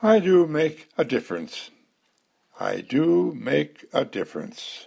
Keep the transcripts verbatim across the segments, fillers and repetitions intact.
I do make a difference. I do make a difference.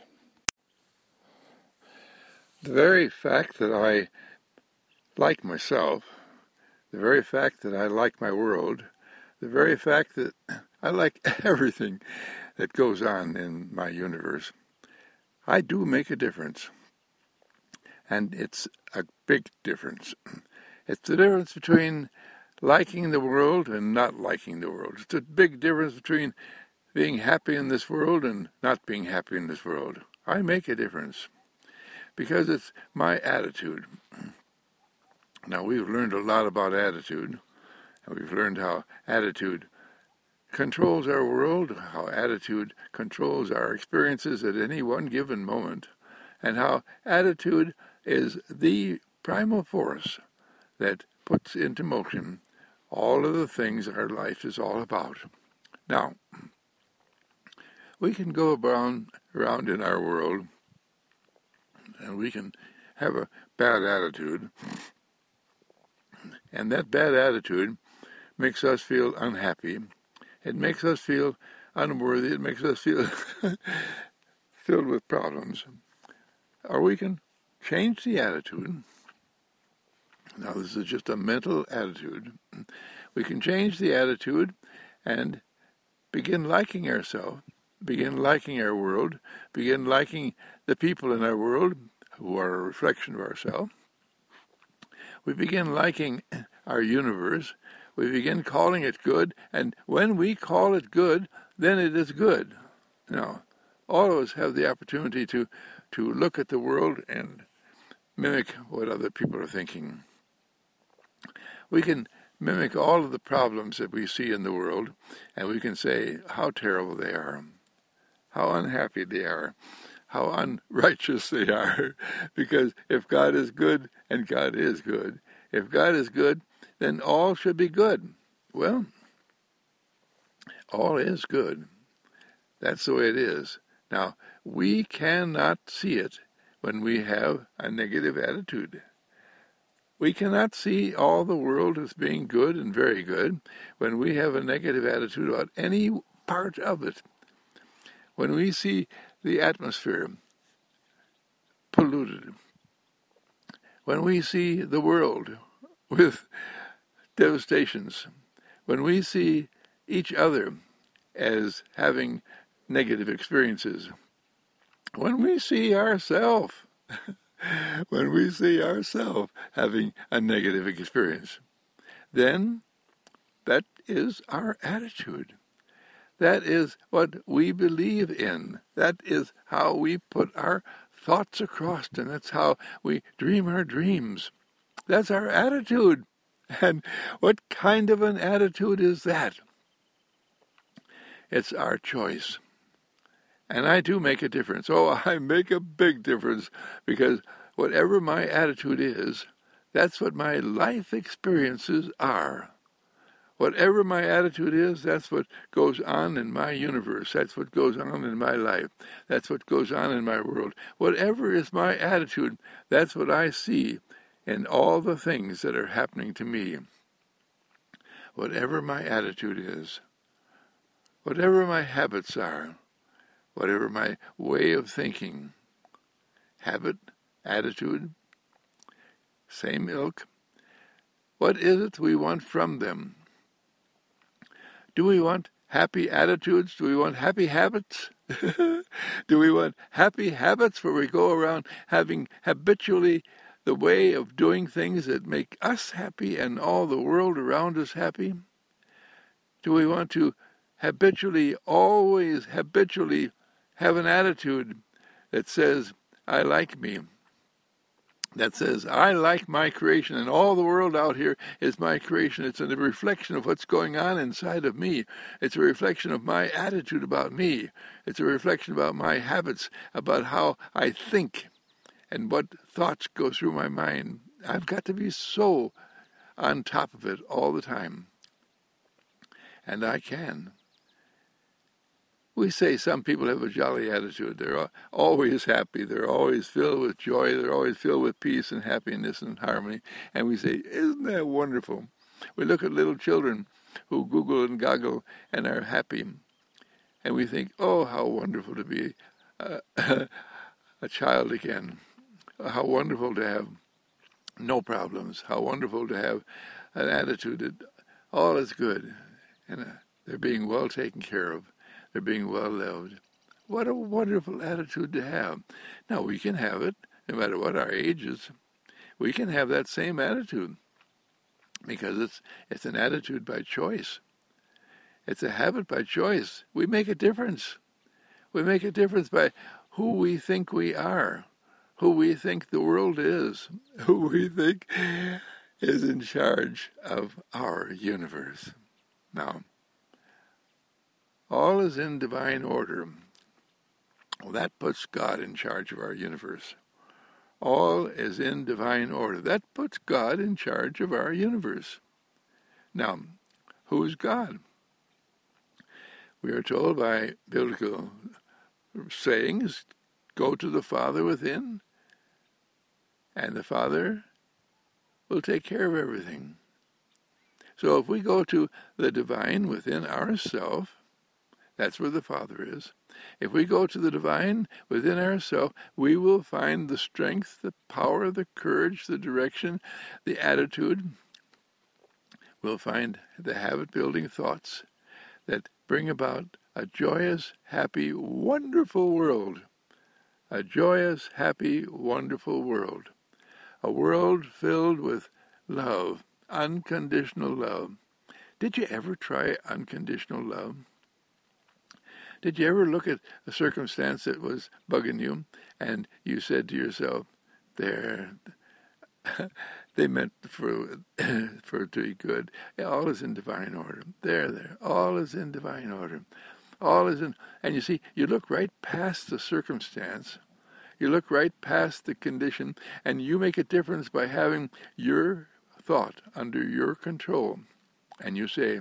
The very fact that I like myself, the very fact that I like my world, the very fact that I like everything that goes on in my universe, I do make a difference. And it's a big difference. It's the difference between liking the world and not liking the world. It's a big difference between being happy in this world and not being happy in this world. I make a difference because it's my attitude. Now, we've learned a lot about attitude, and we've learned how attitude controls our world, how attitude controls our experiences at any one given moment, and how attitude is the primal force that puts into motion all of the things our life is all about. Now, we can go around, around in our world, and we can have a bad attitude, and that bad attitude makes us feel unhappy. It makes us feel unworthy. It makes us feel filled with problems. Or we can change the attitude. Now, this is just a mental attitude. We can change the attitude and begin liking ourselves, begin liking our world, begin liking the people in our world who are a reflection of ourselves. We begin liking our universe. We begin calling it good, and when we call it good, then it is good. Now, all of us have the opportunity to, to look at the world and mimic what other people are thinking. We can mimic all of the problems that we see in the world, and we can say how terrible they are, how unhappy they are, how unrighteous they are, because if God is good, and God is good, if God is good, then all should be good. Well, all is good. That's the way it is. Now, we cannot see it when we have a negative attitude. We cannot see all the world as being good and very good when we have a negative attitude about any part of it. When we see the atmosphere polluted, when we see the world with devastations, when we see each other as having negative experiences, when we see ourselves, when we see ourselves having a negative experience, then that is our attitude. That is what we believe in. That is how we put our thoughts across, and that's how we dream our dreams. That's our attitude. And what kind of an attitude is that? It's our choice. And I do make a difference. Oh, I make a big difference, because whatever my attitude is, that's what my life experiences are. Whatever my attitude is, that's what goes on in my universe. That's what goes on in my life. That's what goes on in my world. Whatever is my attitude, that's what I see in all the things that are happening to me. Whatever my attitude is, whatever my habits are, whatever my way of thinking, habit, attitude, same ilk, what is it we want from them? Do we want happy attitudes? Do we want happy habits? Do we want happy habits where we go around having habitually the way of doing things that make us happy and all the world around us happy? Do we want to habitually, always habitually have an attitude that says, I like me, that says, I like my creation, and all the world out here is my creation. It's a reflection of what's going on inside of me. It's a reflection of my attitude about me. It's a reflection about my habits, about how I think, and what thoughts go through my mind. I've got to be so on top of it all the time. And I can. We say some people have a jolly attitude. They're always happy. They're always filled with joy. They're always filled with peace and happiness and harmony. And we say, isn't that wonderful? We look at little children who Google and goggle and are happy. And we think, oh, how wonderful to be uh, a child again. How wonderful to have no problems. How wonderful to have an attitude that all is good. And uh, they're being well taken care of. They're being well loved. What a wonderful attitude to have. Now, we can have it, no matter what our age is. We can have that same attitude because it's it's an attitude by choice. It's a habit by choice. We make a difference. We make a difference by who we think we are, who we think the world is, who we think is in charge of our universe. Now, all is in divine order. Well, that puts God in charge of our universe. All is in divine order. That puts God in charge of our universe. Now, who is God? We are told by biblical sayings, go to the Father within, and the Father will take care of everything. So if we go to the divine within ourselves, that's where the Father is. If we go to the divine within ourselves, we will find the strength, the power, the courage, the direction, the attitude. We'll find the habit-building thoughts that bring about a joyous, happy, wonderful world. A joyous, happy, wonderful world. A world filled with love, unconditional love. Did you ever try unconditional love? Did you ever look at a circumstance that was bugging you and you said to yourself, there, they meant for for it to be good. All is in divine order. There, there. All is in divine order. All is in, and you see, you look right past the circumstance. You look right past the condition, and you make a difference by having your thought under your control. And you say,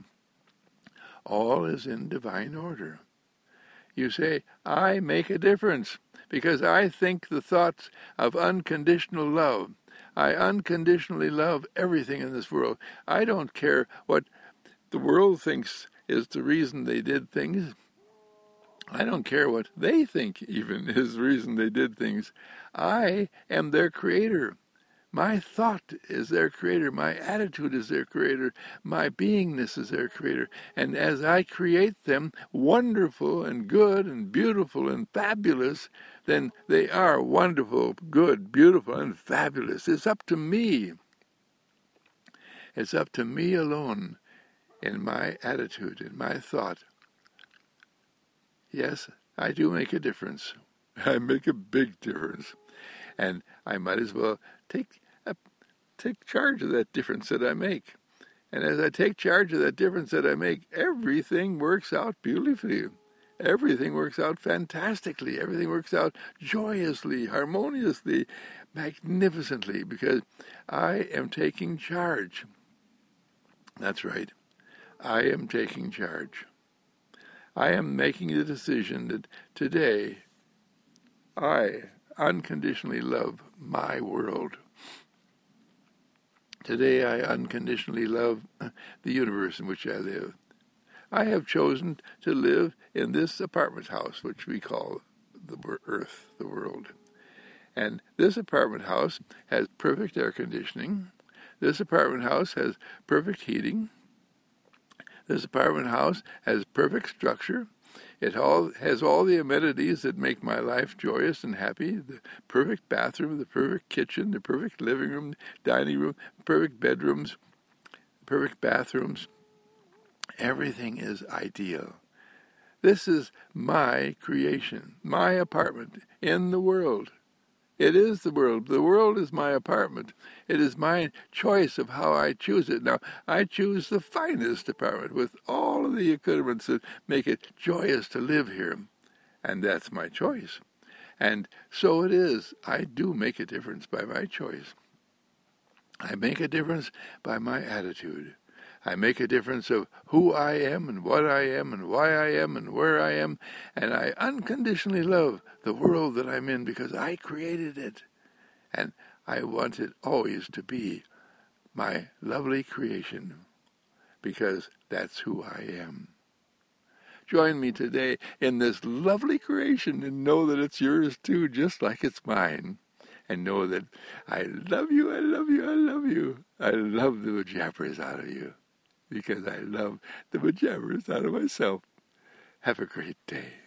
all is in divine order. You say, I make a difference because I think the thoughts of unconditional love. I unconditionally love everything in this world. I don't care what the world thinks is the reason they did things. I don't care what they think even is the reason they did things. I am their creator. My thought is their creator. My attitude is their creator. My beingness is their creator. And as I create them wonderful and good and beautiful and fabulous, then they are wonderful, good, beautiful, and fabulous. It's up to me. It's up to me alone in my attitude, in my thought. Yes, I do make a difference. I make a big difference. And I might as well take a, take charge of that difference that I make. And as I take charge of that difference that I make, everything works out beautifully. Everything works out fantastically. Everything works out joyously, harmoniously, magnificently, because I am taking charge. That's right. I am taking charge. I am making the decision that today I unconditionally love my world. Today I unconditionally love the universe in which I live. I have chosen to live in this apartment house, which we call the earth, the world. And this apartment house has perfect air conditioning. This apartment house has perfect heating. This apartment house has perfect structure. It all has all the amenities that make my life joyous and happy. The perfect bathroom, the perfect kitchen, the perfect living room, dining room, perfect bedrooms, perfect bathrooms. Everything is ideal. This is my creation, my apartment in the world. It is the world. The world is my apartment. It is my choice of how I choose it. Now, I choose the finest apartment with all of the accoutrements that make it joyous to live here. And that's my choice. And so it is. I do make a difference by my choice. I make a difference by my attitude. I make a difference of who I am and what I am and why I am and where I am. And I unconditionally love the world that I'm in because I created it. And I want it always to be my lovely creation because That's who I am. Join me today in this lovely creation and know that it's yours too, just like it's mine. And know that I love you, I love you, I love you. I love the jabbers out of you because I love the jabbers out of myself. Have a great day.